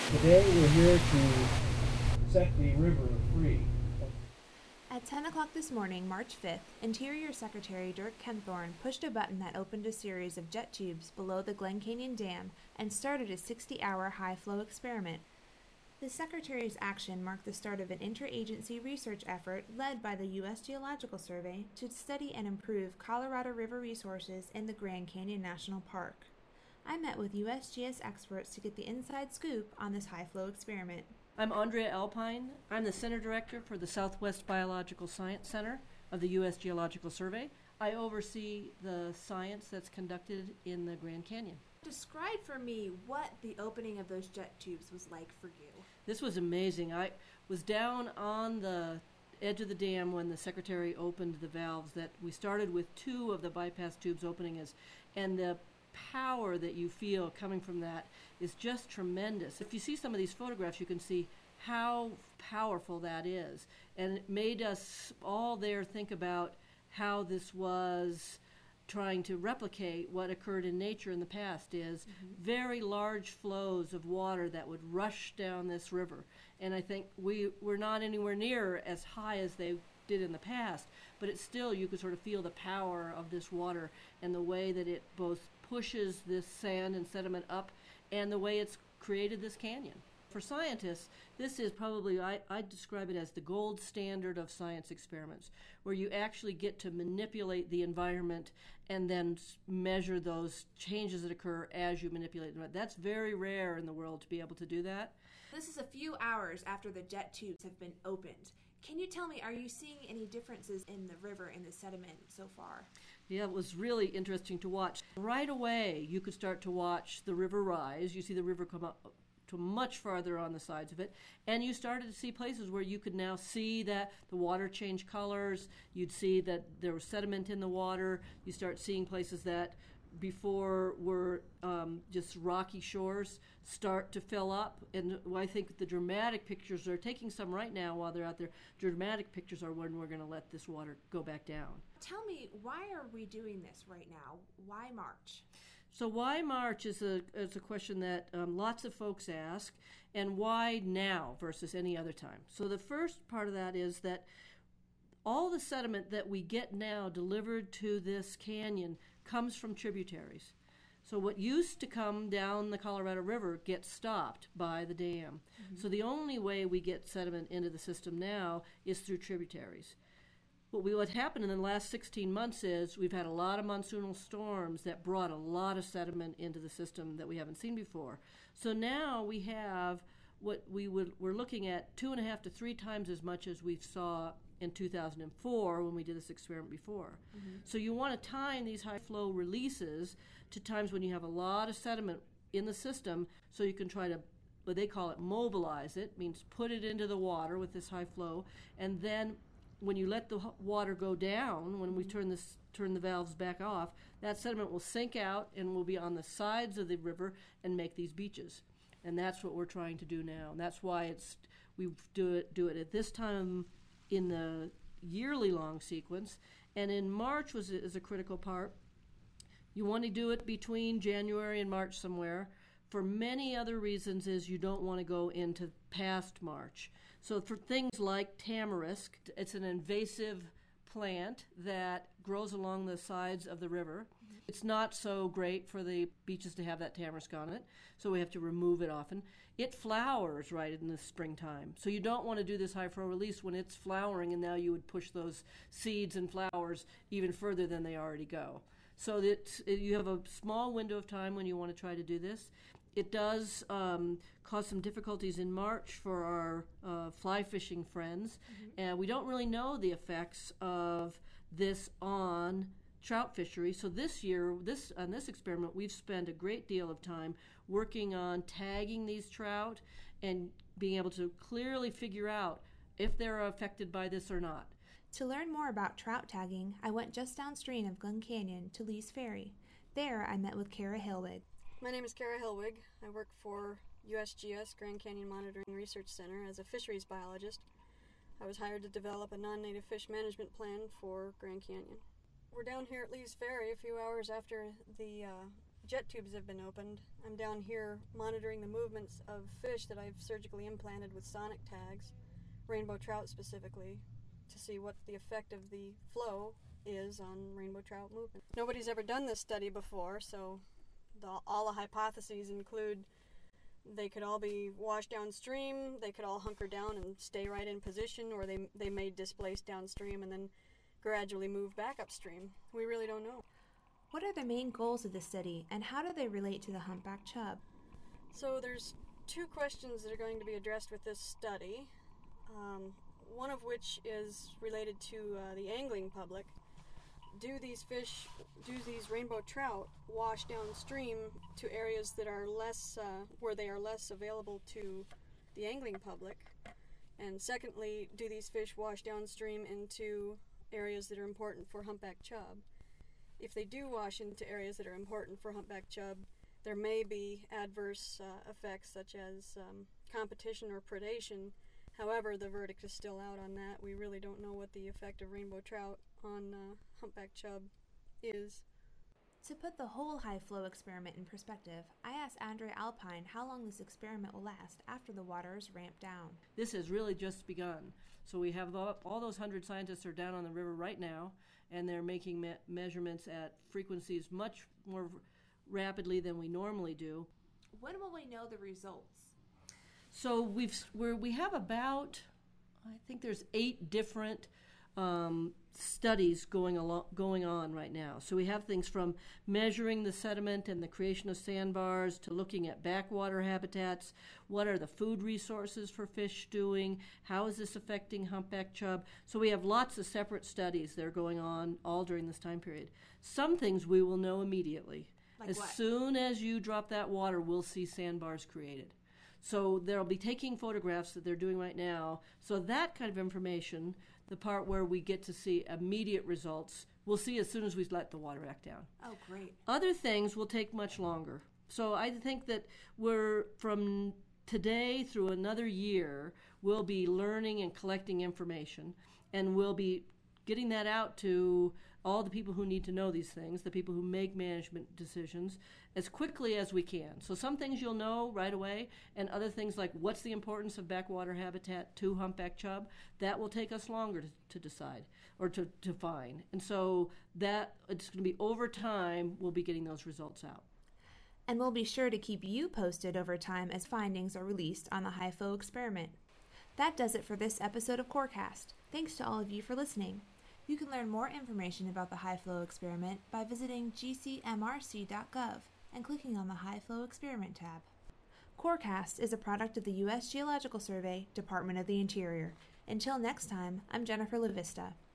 Today we're here to set the river free. At 10 o'clock this morning, March 5th, Interior Secretary Dirk Kempthorne pushed a button that opened a series of jet tubes below the Glen Canyon Dam and started a 60-hour high-flow experiment. The Secretary's action marked the start of an interagency research effort led by the U.S. Geological Survey to study and improve Colorado River resources in the Grand Canyon National Park. I met with USGS experts to get the inside scoop on this high-flow experiment. I'm Andrea Alpine. I'm the Center Director for the Southwest Biological Science Center of the U.S. Geological Survey. I oversee the science that's conducted in the Grand Canyon. Describe for me what the opening of those jet tubes was like for you. This was amazing. I was down on the edge of the dam when the Secretary opened the valves. That we started with 2 of the bypass tubes opening, and the power that you feel coming from that is just tremendous. If you see some of these photographs, you can see how powerful that is. And it made us all there think about how this was trying to replicate what occurred in nature in the past, is very large flows of water that would rush down this river. And I think we're not anywhere near as high as they did in the past, but it's still, you could sort of feel the power of this water and the way that it both pushes this sand and sediment up and the way it's created this canyon. For scientists, this is probably, I describe it as the gold standard of science experiments, where you actually get to manipulate the environment and then measure those changes that occur as you manipulate them. That's very rare in the world to be able to do that. This is a few hours after the jet tubes have been opened. Can you tell me, are you seeing any differences in the river and the sediment so far? Yeah, it was really interesting to watch. Right away, you could start to watch the river rise. You see the river come up to much farther on the sides of it, and you started to see places where you could now see that the water changed colors. You'd see that there was sediment in the water. You start seeing places that before were just rocky shores start to fill up. And I think the dramatic pictures are taking some right now while they're out there. Dramatic pictures are when we're going to let this water go back down. Tell me, why are we doing this right now? Why March? So why March is a question that lots of folks ask, and why now versus any other time. So the first part of that is that all the sediment that we get now delivered to this canyon comes from tributaries. So what used to come down the Colorado River gets stopped by the dam. So the only way we get sediment into the system now is through tributaries. What happened in the last 16 months is we've had a lot of monsoonal storms that brought a lot of sediment into the system that we haven't seen before. So now we have what we're looking at 2.5 to 3 times as much as we saw in 2004 when we did this experiment before. So you want to time these high flow releases to times when you have a lot of sediment in the system, so you can try to, what they call it, mobilize it, means put it into the water with this high flow, and then when you let the water go down, when we turn the valves back off, that sediment will sink out and will be on the sides of the river and make these beaches. And that's what we're trying to do now. And that's why we do it at this time in the yearly long sequence. And in March is a critical part. You want to do it between January and March somewhere. For many other reasons is you don't want to go into past March. So for things like tamarisk, it's an invasive plant that grows along the sides of the river. It's not so great for the beaches to have that tamarisk on it, so we have to remove it often. It flowers right in the springtime, so you don't want to do this high flow release when it's flowering, and now you would push those seeds and flowers even further than they already go. So that you have a small window of time when you want to try to do this. It does cause some difficulties in March for our fly fishing friends, and we don't really know the effects of this on trout fishery. So this year, on this experiment, we've spent a great deal of time working on tagging these trout and being able to clearly figure out if they're affected by this or not. To learn more about trout tagging, I went just downstream of Glen Canyon to Lee's Ferry. There, I met with Kara Hillwig. My name is Kara Hillwig. I work for USGS Grand Canyon Monitoring Research Center as a fisheries biologist. I was hired to develop a non-native fish management plan for Grand Canyon. We're down here at Lee's Ferry a few hours after the jet tubes have been opened. I'm down here monitoring the movements of fish that I've surgically implanted with sonic tags, rainbow trout specifically, to see what the effect of the flow is on rainbow trout movement. Nobody's ever done this study before, so all the hypotheses include they could all be washed downstream, they could all hunker down and stay right in position, or they may displace downstream and then gradually move back upstream. We really don't know. What are the main goals of the study, and how do they relate to the humpback chub? So there's two questions that are going to be addressed with this study, one of which is related to the angling public. Do these rainbow trout wash downstream to areas that are less, where they are less available to the angling public? And secondly, do these fish wash downstream into areas that are important for humpback chub? If they do wash into areas that are important for humpback chub, there may be adverse effects such as competition or predation. However, the verdict is still out on that. We really don't know what the effect of rainbow trout on humpback chub is. To put the whole high flow experiment in perspective, I asked Andrea Alpine how long this experiment will last after the water is ramped down. This has really just begun. So we have all those 100 scientists are down on the river right now, and they're making measurements at frequencies much more rapidly than we normally do. When will we know the results? So we have about, I think there's 8 different studies going on right now. So we have things from measuring the sediment and the creation of sandbars to looking at backwater habitats. What are the food resources for fish doing? How is this affecting humpback chub? So we have lots of separate studies that are going on all during this time period. Some things we will know immediately. Like as what? soon as you drop that water, we'll see sandbars created. So they'll be taking photographs that they're doing right now. So that kind of information, the part where we get to see immediate results, we'll see as soon as we let the water back down. Oh, great. Other things will take much longer. So I think that we're, from today through another year, we'll be learning and collecting information, and we'll be getting that out to all the people who need to know these things, the people who make management decisions, as quickly as we can. So some things you'll know right away, and other things like what's the importance of backwater habitat to humpback chub, that will take us longer to decide or to find. And so that it's going to be over time, we'll be getting those results out. And we'll be sure to keep you posted over time as findings are released on the high flow experiment. That does it for this episode of Corecast. Thanks to all of you for listening. You can learn more information about the high flow experiment by visiting gcmrc.gov and clicking on the High Flow Experiment tab. Corecast is a product of the U.S. Geological Survey, Department of the Interior. Until next time, I'm Jennifer LaVista.